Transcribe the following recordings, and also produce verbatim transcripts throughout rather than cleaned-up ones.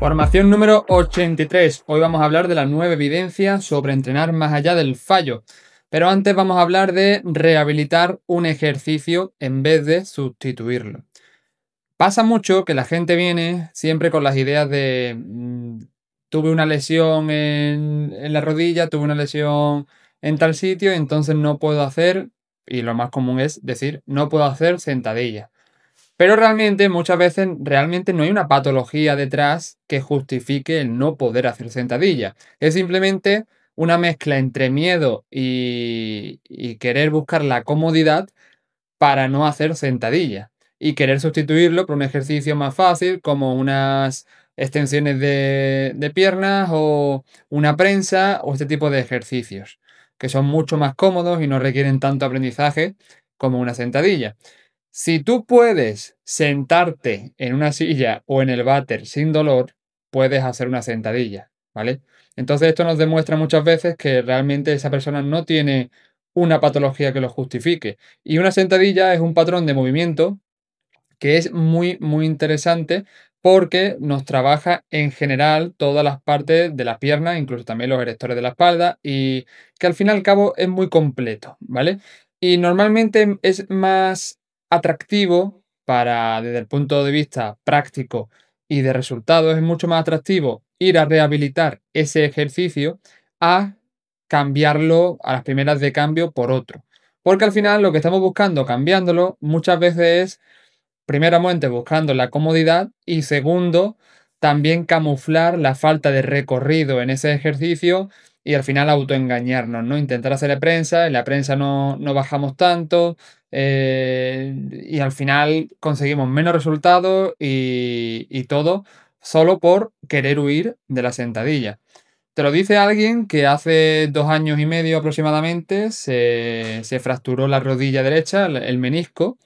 Formación número ochenta y tres. Hoy vamos a hablar de la nueva evidencia sobre entrenar más allá del fallo. Pero antes vamos a hablar de rehabilitar un ejercicio en vez de sustituirlo. Pasa mucho que la gente viene siempre con las ideas de mmm, tuve una lesión en, en la rodilla, tuve una lesión en tal sitio, entonces no puedo hacer, y lo más común es decir, no puedo hacer sentadilla. Pero realmente, muchas veces, realmente no hay una patología detrás que justifique el no poder hacer sentadilla. Es simplemente una mezcla entre miedo y, y querer buscar la comodidad para no hacer sentadilla. Y querer sustituirlo por un ejercicio más fácil, como unas extensiones de, de piernas o una prensa o este tipo de ejercicios, que son mucho más cómodos y no requieren tanto aprendizaje como una sentadilla. Si tú puedes sentarte en una silla o en el váter sin dolor, puedes hacer una sentadilla, ¿vale? Entonces esto nos demuestra muchas veces que realmente esa persona no tiene una patología que lo justifique. Y una sentadilla es un patrón de movimiento que es muy, muy interesante porque nos trabaja en general todas las partes de las piernas, incluso también los erectores de la espalda, y que al fin y al cabo es muy completo, ¿vale? Y normalmente es más atractivo para, desde el punto de vista práctico y de resultados, es mucho más atractivo ir a rehabilitar ese ejercicio a cambiarlo a las primeras de cambio por otro. Porque al final lo que estamos buscando cambiándolo muchas veces es primeramente buscando la comodidad y segundo, también camuflar la falta de recorrido en ese ejercicio y al final autoengañarnos, ¿no? Intentar hacer prensa, en la prensa no, no bajamos tanto eh, y al final conseguimos menos resultados y, y todo solo por querer huir de la sentadilla. Te lo dice alguien que hace dos años y medio aproximadamente se, se fracturó la rodilla derecha, el el menisco,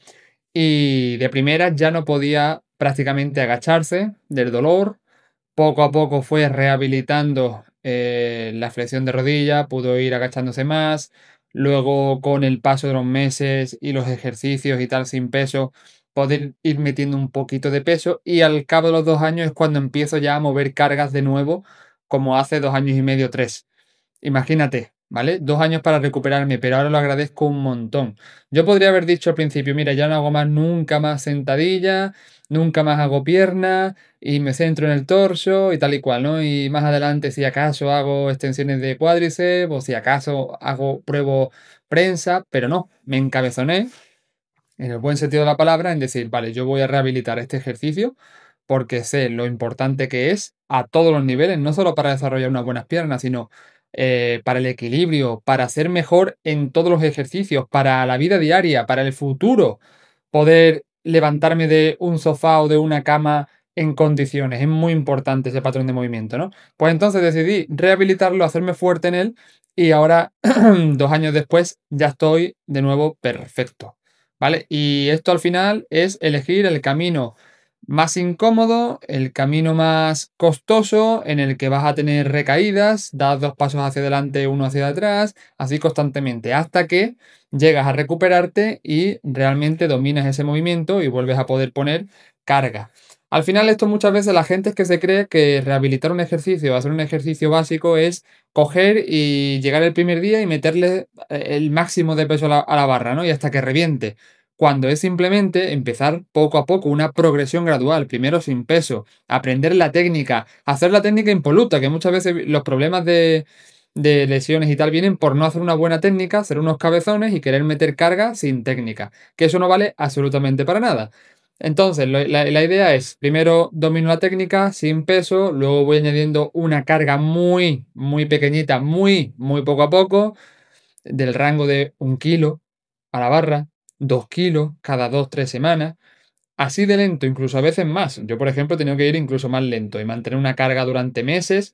y de primera ya no podía prácticamente agacharse del dolor. Poco a poco fue rehabilitando eh, la flexión de rodilla, pudo ir agachándose más. Luego, con el paso de los meses y los ejercicios y tal sin peso, poder ir metiendo un poquito de peso. Y al cabo de los dos años es cuando empiezo ya a mover cargas de nuevo, como hace dos años y medio, tres. Imagínate, ¿vale? Dos años para recuperarme, pero ahora lo agradezco un montón. Yo podría haber dicho al principio, mira, ya no hago más, nunca más sentadilla, nunca más hago pierna y me centro en el torso y tal y cual, ¿no? Y más adelante, si acaso hago extensiones de cuádriceps o si acaso hago, pruebo prensa, pero no, me encabezoné en el buen sentido de la palabra en decir, vale, yo voy a rehabilitar este ejercicio porque sé lo importante que es a todos los niveles, no solo para desarrollar unas buenas piernas, sino eh, para el equilibrio, para ser mejor en todos los ejercicios, para la vida diaria, para el futuro, poder levantarme de un sofá o de una cama en condiciones. Es muy importante ese patrón de movimiento, ¿no? Pues entonces decidí rehabilitarlo, hacerme fuerte en él y ahora, dos años después, ya estoy de nuevo perfecto, ¿vale? Y esto al final es elegir el camino más incómodo, el camino más costoso, en el que vas a tener recaídas, das dos pasos hacia adelante, uno hacia atrás, así constantemente, hasta que llegas a recuperarte y realmente dominas ese movimiento y vuelves a poder poner carga. Al final, esto muchas veces la gente es que se cree que rehabilitar un ejercicio, hacer un ejercicio básico es coger y llegar el primer día y meterle eh, el máximo de peso a la, a la barra, ¿no? Y hasta que reviente. Cuando es simplemente empezar poco a poco, una progresión gradual, primero sin peso, aprender la técnica, hacer la técnica impoluta, que muchas veces los problemas de, de lesiones y tal vienen por no hacer una buena técnica, hacer unos cabezones y querer meter carga sin técnica, que eso no vale absolutamente para nada. Entonces, lo- la, la idea es, primero domino la técnica sin peso, luego voy añadiendo una carga muy, muy pequeñita, muy, muy poco a poco, del rango de un kilo a la barra, dos kilos cada dos, tres semanas, así de lento, incluso a veces más. Yo, por ejemplo, he tenido que ir incluso más lento y mantener una carga durante meses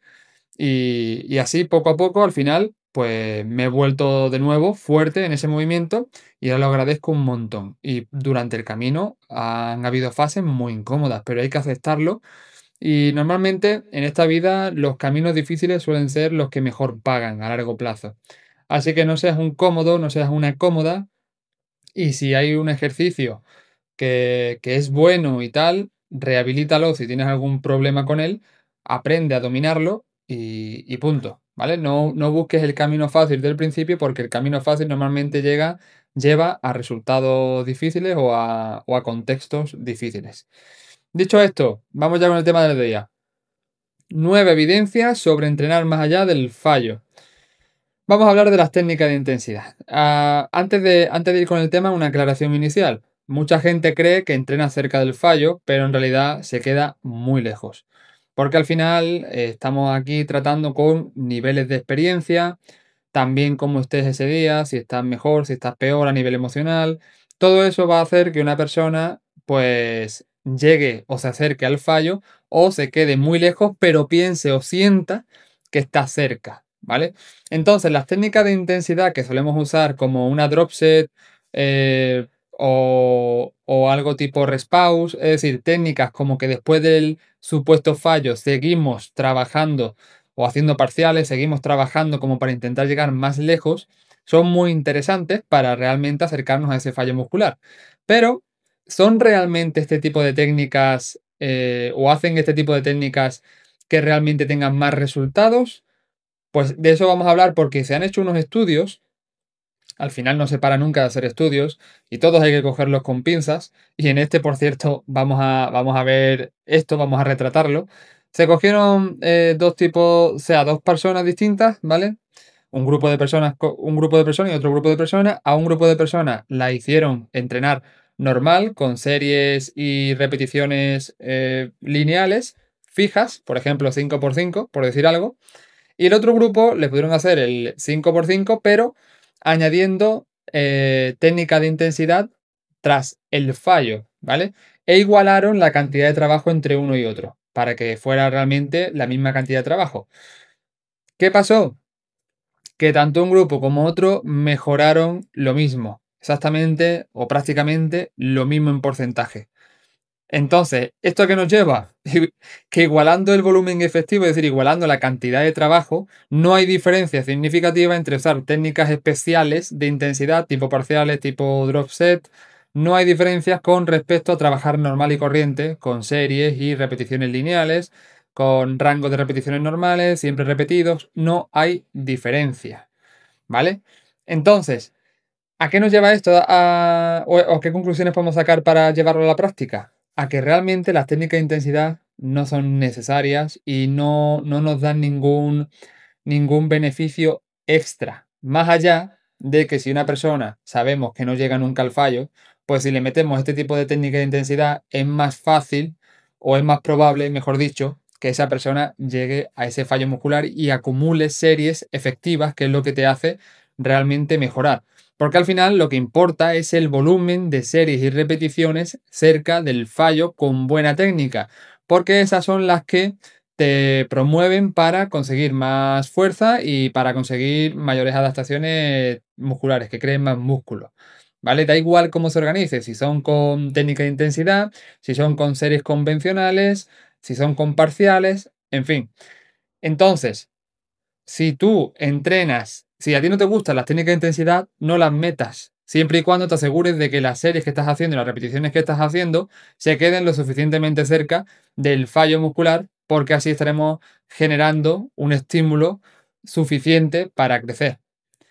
y, y así poco a poco, al final, pues me he vuelto de nuevo fuerte en ese movimiento y ahora lo agradezco un montón. Y durante el camino han habido fases muy incómodas, pero hay que aceptarlo. Y normalmente en esta vida los caminos difíciles suelen ser los que mejor pagan a largo plazo. Así que no seas un cómodo, no seas una cómoda. Y si hay un ejercicio que, que es bueno y tal, rehabilítalo si tienes algún problema con él aprende a dominarlo y, y punto, ¿vale? No, no busques el camino fácil del principio porque el camino fácil normalmente llega, lleva a resultados difíciles o a, o a contextos difíciles. Dicho esto, vamos ya con el tema del día. Nueve evidencias sobre entrenar más allá del fallo. Vamos a hablar de las técnicas de intensidad. Ah, antes de, antes de ir con el tema, una aclaración inicial. Mucha gente cree que entrena cerca del fallo, pero en realidad se queda muy lejos. Porque al final eh, estamos aquí tratando con niveles de experiencia, también cómo estés ese día, si estás mejor, si estás peor a nivel emocional. Todo eso va a hacer que una persona pues llegue o se acerque al fallo o se quede muy lejos, pero piense o sienta que está cerca, ¿vale? Entonces, las técnicas de intensidad que solemos usar como una drop set eh, o, o algo tipo respawn, es decir, técnicas como que después del supuesto fallo seguimos trabajando o haciendo parciales, seguimos trabajando como para intentar llegar más lejos, son muy interesantes para realmente acercarnos a ese fallo muscular. Pero, ¿son realmente este tipo de técnicas eh, o hacen este tipo de técnicas que realmente tengan más resultados? Pues de eso vamos a hablar porque se han hecho unos estudios, al final no se para nunca de hacer estudios y todos hay que cogerlos con pinzas y en este, por cierto, vamos a, vamos a ver esto, vamos a retratarlo. Se cogieron eh, dos tipos, o sea, dos personas distintas, ¿vale? Un grupo de personas, co- un grupo de personas y otro grupo de personas. A un grupo de personas la hicieron entrenar normal, con series y repeticiones eh, lineales, fijas, por ejemplo, cinco por cinco, por decir algo. Y el otro grupo le pudieron hacer el cinco por cinco, pero añadiendo eh, técnica de intensidad tras el fallo, ¿vale? E igualaron la cantidad de trabajo entre uno y otro, para que fuera realmente la misma cantidad de trabajo. ¿Qué pasó? Que tanto un grupo como otro mejoraron lo mismo, exactamente o prácticamente lo mismo en porcentaje. Entonces, ¿esto a qué nos lleva? Que igualando el volumen efectivo, es decir, igualando la cantidad de trabajo, no hay diferencia significativa entre usar técnicas especiales de intensidad, tipo parciales, tipo drop set. No hay diferencias con respecto a trabajar normal y corriente, con series y repeticiones lineales, con rangos de repeticiones normales, siempre repetidos. No hay diferencia, ¿vale? Entonces, ¿a qué nos lleva esto? A- o, o qué conclusiones podemos sacar para llevarlo a la práctica? A que realmente las técnicas de intensidad no son necesarias y no, no nos dan ningún, ningún beneficio extra. Más allá de que si una persona sabemos que no llega nunca al fallo, pues si le metemos este tipo de técnica de intensidad es más fácil o es más probable, mejor dicho, que esa persona llegue a ese fallo muscular y acumule series efectivas, que es lo que te hace realmente mejorar. Porque al final lo que importa es el volumen de series y repeticiones cerca del fallo con buena técnica, porque esas son las que te promueven para conseguir más fuerza y para conseguir mayores adaptaciones musculares, que creen más músculo. ¿Vale? Da igual cómo se organice, si son con técnica de intensidad, si son con series convencionales, si son con parciales, en fin. Entonces, si tú entrenas, si a ti no te gustan las técnicas de intensidad, no las metas. Siempre y cuando te asegures de que las series que estás haciendo y las repeticiones que estás haciendo se queden lo suficientemente cerca del fallo muscular, porque así estaremos generando un estímulo suficiente para crecer.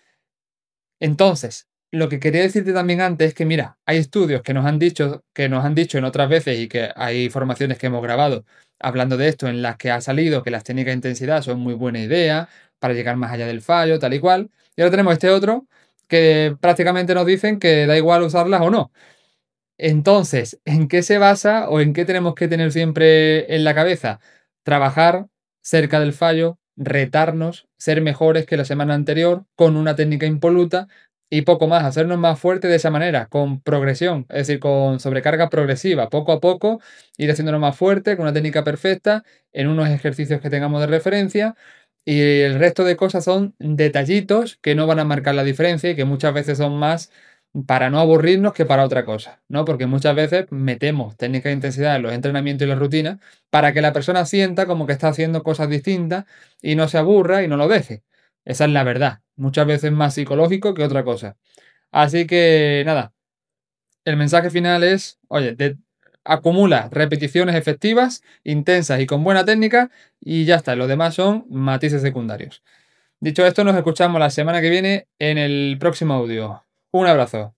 Entonces, lo que quería decirte también antes es que, mira, hay estudios que nos han dicho, que nos han dicho en otras veces y que hay formaciones que hemos grabado hablando de esto en las que ha salido que las técnicas de intensidad son muy buena idea para llegar más allá del fallo, tal y cual. Y ahora tenemos este otro que prácticamente nos dicen que da igual usarlas o no. Entonces, ¿en qué se basa o en qué tenemos que tener siempre en la cabeza? Trabajar cerca del fallo, retarnos, ser mejores que la semana anterior con una técnica impoluta y poco más, hacernos más fuertes de esa manera, con progresión, es decir, con sobrecarga progresiva, poco a poco, ir haciéndonos más fuerte con una técnica perfecta en unos ejercicios que tengamos de referencia. Y el resto de cosas son detallitos que no van a marcar la diferencia y que muchas veces son más para no aburrirnos que para otra cosa, ¿no? Porque muchas veces metemos técnicas de intensidad en los entrenamientos y las rutinas para que la persona sienta como que está haciendo cosas distintas y no se aburra y no lo deje. Esa es la verdad. Muchas veces más psicológico que otra cosa. Así que nada, el mensaje final es, oye, de- acumula repeticiones efectivas, intensas y con buena técnica y ya está, los demás son matices secundarios. Dicho esto, nos escuchamos la semana que viene en el próximo audio. Un abrazo.